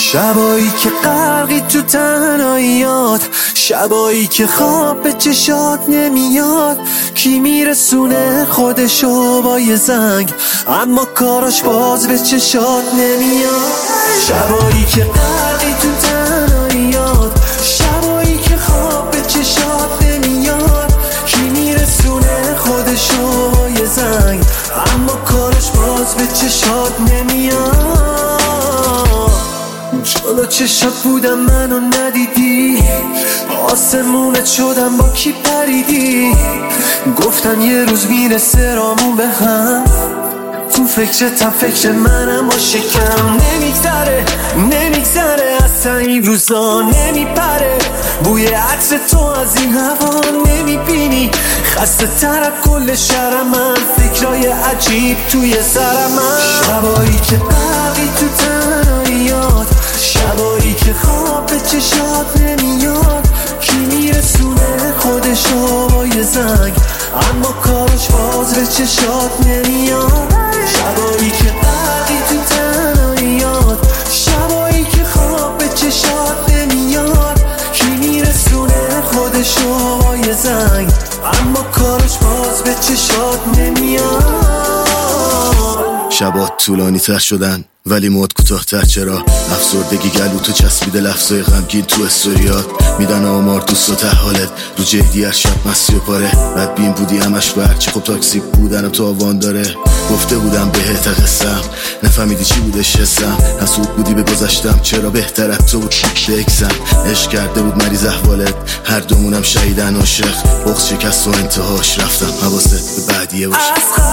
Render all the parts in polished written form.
شبایی که غرقی تو تنهاییات، شبایی که خواب به چشات نمیاد. کی میرسونه خودشو با یه زنگ، اما کاراش باز به چشات نمیاد. شبایی که غرقی تو تنهاییات، شبایی که خواب به چشات نمیاد. کی میرسونه خودشو با یه زنگ، اما کارش باز به چشات نمیاد. جلو چشات بودم منو ندیدی، آسمونت شدم با کی پریدی. گفتن یه روز میرسه رامون به هم، تو فکرتم فکر منم و شکم. نمیگذره اصلا این روزا نمیپره، بوی عطر تو از این هوا نمیبینی. خسته تر از کل شهر من، فکرای عجیب توی سر من. شبایی که غرقی تو تنهاییات، شبایی که خواب به چشات نمیاد. کی میرسونه خودشو با یه زنگ، اما کارش باز به چشات نمیاد. شبایی که غرقی تو تنهاییات، شبایی که خواب به چشات نمیاد. کی میرسونه خودشو با یه زنگ، اما کارش باز به چشات نمیاد. شبات طولانی تر شدن ولی مد کوتاه‌تر. چرا افسردگی گلو تو چسبیده، لفظای غمگین تو استوریات میدن آمار دوست و ته حالت. رو جدی هر شب مستی و پاره، بدبین بودی همش برچه. خب تاکسی بودن تو آوان داره. گفته بودم بهت قصم، نفهمیدی چی بودش حسم. حسود بودی به گذشتم، چرا بهتر از تو بود بگذم. عشق کرده بود مریض احوالت، هر دومونم شهیدن عاشق. بغض شکست و انتهاش، رفتم حواست به بعدیه باشه.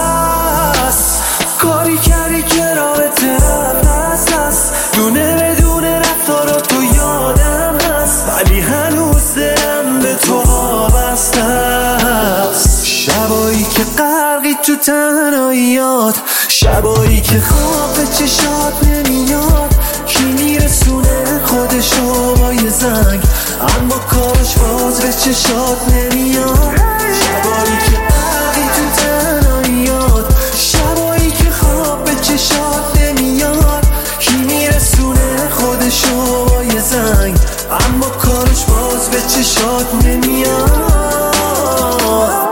کاری کردی که رابطه رفت، دونه بدون رفتارا تو یادم هست، ولی هنوز دلم به تو وابسته است. شبایی که غرقی تو تنهاییات، شبایی که خواب به چشات نمیاد. کی میرسونه خودشو با یه زنگ، اما کارش باز به چشات نمیاد. شبایی که غرقی تو تنهاییات، شبایی که خواب به چشات نمیاد. کی میرسونه خودشو با یه زنگ، اما کارش باز به چشات نمیاد.